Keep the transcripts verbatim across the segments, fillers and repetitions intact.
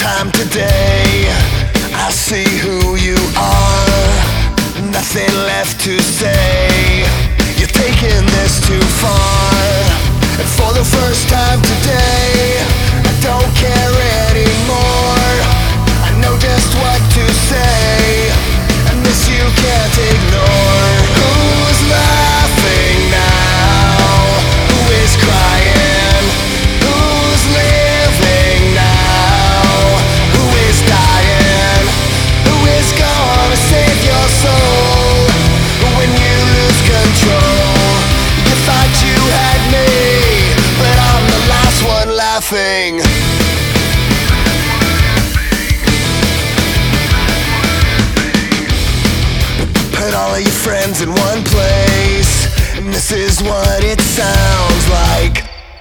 time today, I see who you are. Nothing left to say. You're taking this too far. And for the first time today, I don't care anymore. I know just what to say, and this you can't ignore. Who's laughing now? Who is crying? Who's living now? Who is dying? Who is gonna save your soul when you lose control? You thought you had me, but I'm the last one laughing. Put all of your friends in one place, and this is what it sounds like.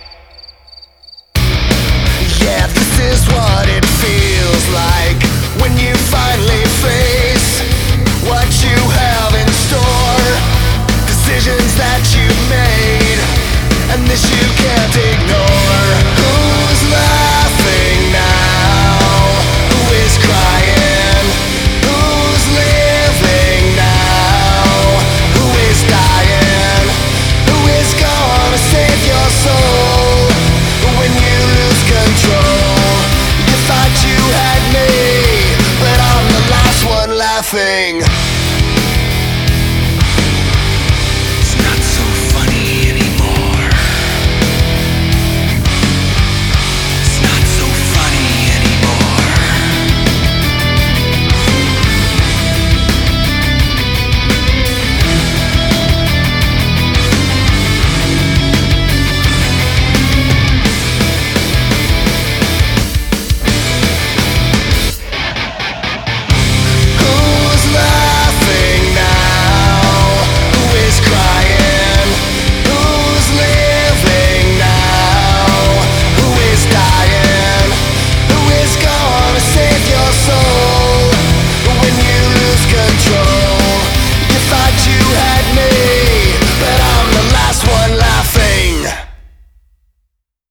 Yeah, this is what it feels like when you finally face what you have in store. Decisions that you've made, and this you can't ignore. Who's laughing now? Who is crying? Who's living now? Who is dying? Who is gonna save your soul when you lose control? You thought you had me, but I'm the last one laughing.